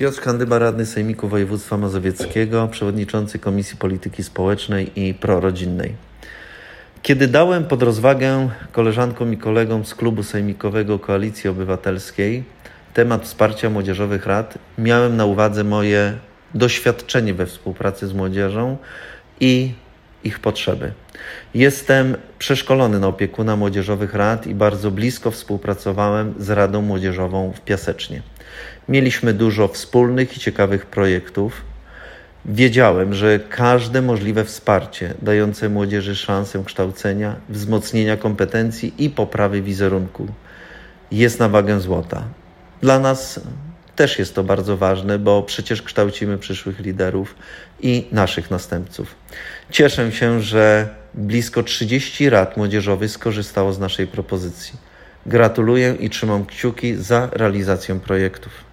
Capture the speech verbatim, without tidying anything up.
Piotr Kandyba, radny Sejmiku Województwa Mazowieckiego, przewodniczący Komisji Polityki Społecznej i Prorodzinnej. Kiedy dałem pod rozwagę koleżankom i kolegom z klubu sejmikowego Koalicji Obywatelskiej temat wsparcia młodzieżowych rad, miałem na uwadze moje doświadczenie we współpracy z młodzieżą i ich potrzeby. Jestem przeszkolony na opiekuna młodzieżowych rad i bardzo blisko współpracowałem z Radą Młodzieżową w Piasecznie. Mieliśmy dużo wspólnych i ciekawych projektów. Wiedziałem, że każde możliwe wsparcie dające młodzieży szansę kształcenia, wzmocnienia kompetencji i poprawy wizerunku jest na wagę złota. Dla nas też jest to bardzo ważne, bo przecież kształcimy przyszłych liderów i naszych następców. Cieszę się, że blisko trzydzieści rad młodzieżowych skorzystało z naszej propozycji. Gratuluję i trzymam kciuki za realizację projektów.